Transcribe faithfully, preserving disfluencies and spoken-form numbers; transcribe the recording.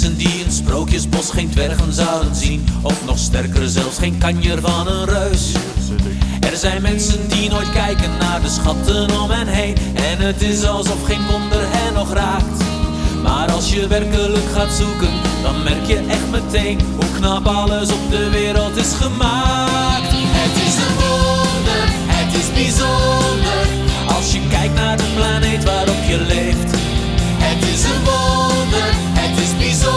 mensen die in Sprookjesbos geen dwergen zouden zien, of nog sterker zelfs geen kanjer van een reus. Er zijn mensen die nooit kijken naar de schatten om hen heen, en het is alsof geen wonder hen nog raakt. Maar als je werkelijk gaat zoeken, dan merk je echt meteen hoe knap alles op de wereld is gemaakt. Het is een